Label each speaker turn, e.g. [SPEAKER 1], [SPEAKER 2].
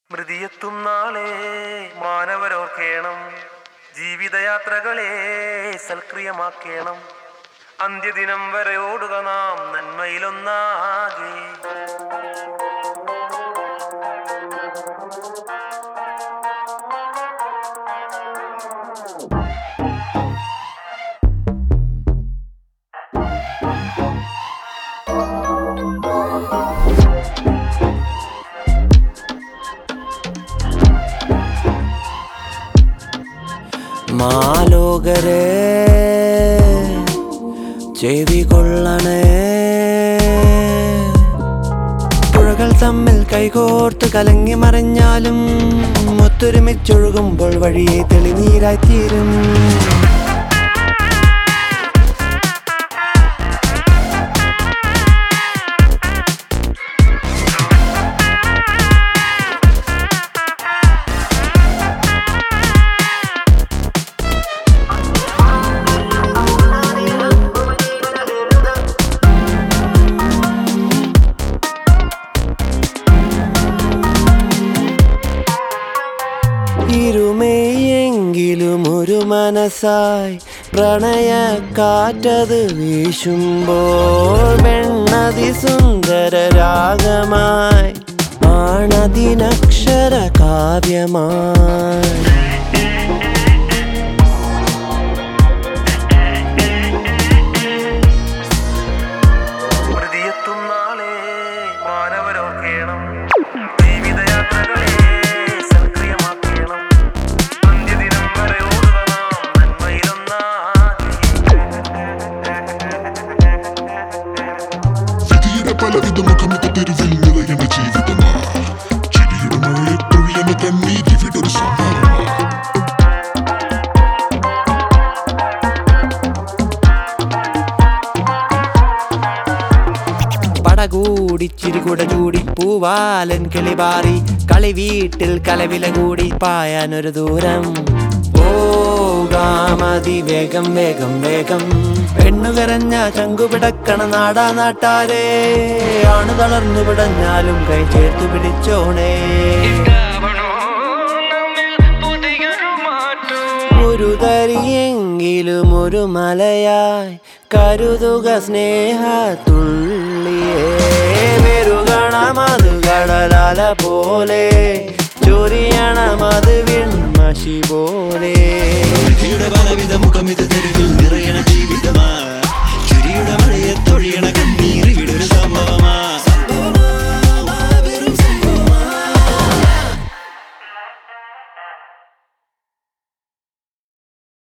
[SPEAKER 1] മൃതിയെത്തും നാളെ മാനവരോർക്കേണം, ജീവിതയാത്രകളെ സൽക്രിയമാക്കേണം. അന്ത്യദിനം വരെ ഓടുക നാം നന്മയിലൊന്നാകെ.
[SPEAKER 2] മാലോകരെ ചെവി കൊള്ളണേ, പുഴകൾ തമ്മിൽ കൈകോർത്ത് കലങ്ങി മറിഞ്ഞാലും ഒത്തൊരുമിച്ചൊഴുകുമ്പോൾ വഴിയെ തെളിനീരായിത്തീരും. ഇരുമയെങ്കിലും ഒരു മനസ്സായി പ്രണയക്കാറ്റത് വീശുമ്പോൾ വെണ്ണതി സുന്ദര രാഗമായി ആണതിനക്ഷര കാവ്യമായി.
[SPEAKER 1] മൃതിയെത്തും നാളെ മാനവരോർക്കേണം, ജീവിതയാത്രകളെ സൽക്രിയമാക്കണം. അന്ത്യദിനം വരെ ഓടുക നാം നന്മയിലൊന്നാകെ.
[SPEAKER 3] വിധിയുടെ പലവിധ മുഖമുഖ തെരുവിൽ നിറയുന്ന ജീവിതമാ, ചിരിയുടെ മഴയെ തൊഴിയുന്ന കണ്ണീരിവിടൊരു സംഹാരമാ.
[SPEAKER 2] പടകൂടി ചിരികുട ചൂടി പൂവാലൻ കിളിപാറി കളി വീട്ടിൽ കലവില കൂടി പായാനൊരു ദൂരം പോകാമതി വേഗം വേഗം വേഗം. പെണ്ണുകരഞ്ഞ ചങ്കുപിടക്കണ നാടാ നാട്ടാരേ, ആണ് തളർന്നു പിടഞ്ഞാലും കൈ ചേർത്തു പിടിച്ചോണേ. ഒരു തരിയെങ്കിലും ഒരു മലയായി കരുതുക സ്നേഹത്തുള്ളിയേ. വെറുകണമത് കടലാല പോലെ, ചൊരിയണമത് വിൺമഷി പോലെ.
[SPEAKER 4] വിധിയുടെ പലവിധ മുഖമിത് തെരുവിൽ നിറയണ ജീവിതമാ, ചിരിയുടെ മഴയെ തൊഴിയണ